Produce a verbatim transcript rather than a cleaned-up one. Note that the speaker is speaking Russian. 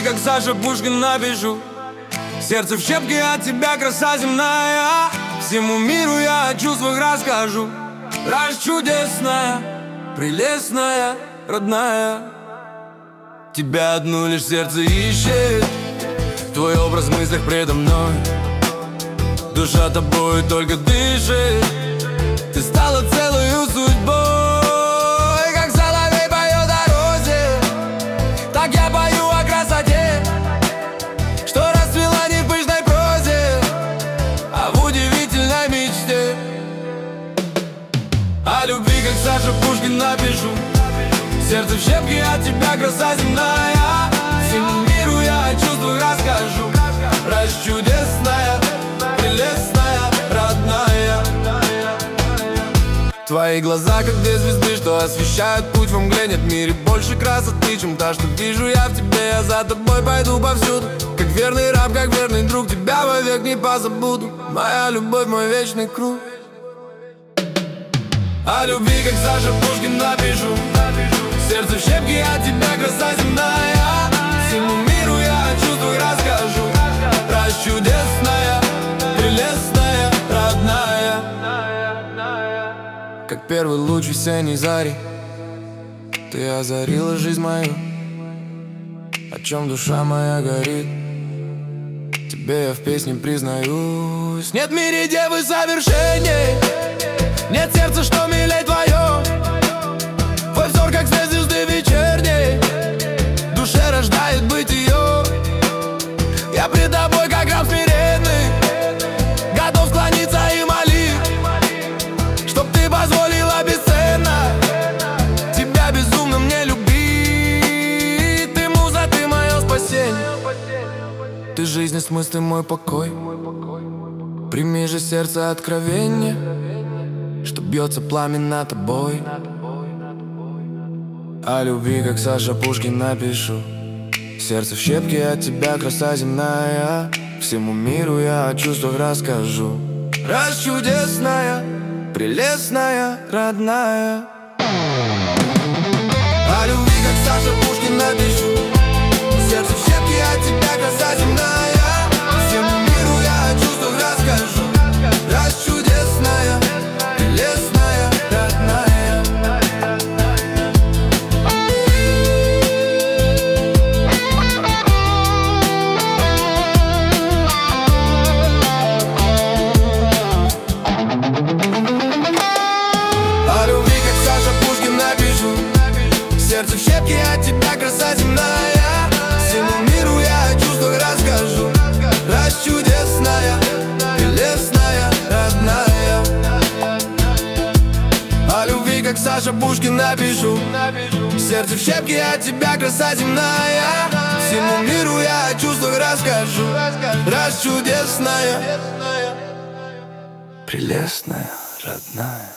как Саша Пушкин напишу. Сердце в щепке от тебя, краса земная. Всему миру я о чувствах расскажу. Раз чудесная, прелестная, родная. Тебя одну лишь сердце ищет, твой образ в мыслях предо мной. Душа тобой только дышит. Ты стала целою судьбой. Как соловей поет о розе, так я пою о красоте, что расцвела не в пышной прозе, а в удивительной мечте. О любви, как Саша Пушкин напишу. Сердце в щепке от тебя, краса земная. Всему миру я о чувствах расскажу. Раз чудесная, прелестная, родная. Твои глаза, как две звезды, что освещают путь во мгле. Нет в мире больше красоты, чем та, что вижу я в тебе. Я за тобой пойду повсюду, как верный раб, как верный друг. Тебя вовек не позабуду. Моя любовь, мой вечный круг. О любви, как Саша Пушкин напишу. Сердце в щепке от тебя, краса земная. Всему миру я о чувствах расскажу. Раз чудесная, прелестная, родная. Как первый луч весенней зари, ты озарила жизнь мою. О чем душа моя горит, тебе я в песне признаюсь. Нет в мире девы совершенней, нет сердца, что милей твое. Твой взор, как свет звезды вечерней, душе рождает бытие. Я пред тобой, как раб смиренный, готов склониться и молить, чтоб ты позволила бесценно тебя безумно мне любить. Ты муза, ты мое спасение, ты жизнь и смысл, ты мой покой. Прими же сердце откровение, что бьется пламя тобой. О любви, как Саша Пушкин напишу. Сердце в щепке от тебя, краса земная. Всему миру я о чувствах расскажу. Раз чудесная, прелестная, родная. О любви, как Саша Пушкин напишу. Сердце в щепке от тебя, краса земная. Всему миру я о чувствах расскажу. Раз чудесная, прелестная, родная. Сердце в щепке от тебя, краса земная. Всему миру я о чувствах расскажу. Раз чудесная, прелестная, родная. О любви, как Саша Пушкин напишу. Сердце в щепке от тебя, краса земная. Всему миру я о чувствах расскажу. Раз чудесная, прелестная, родная.